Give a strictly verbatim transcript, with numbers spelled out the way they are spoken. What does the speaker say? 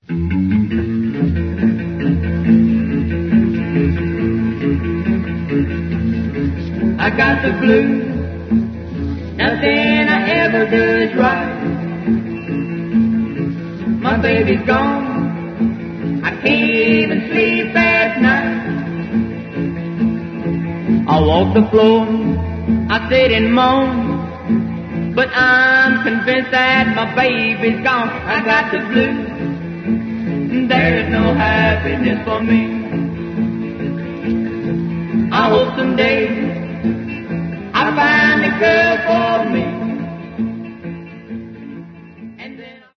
I got the blues, nothing I ever do is right. My baby's gone, I can't even sleep at night. I walk the floor, I sit and moan, but I'm convinced that my baby's gone. I got the blues, there's no happiness for me.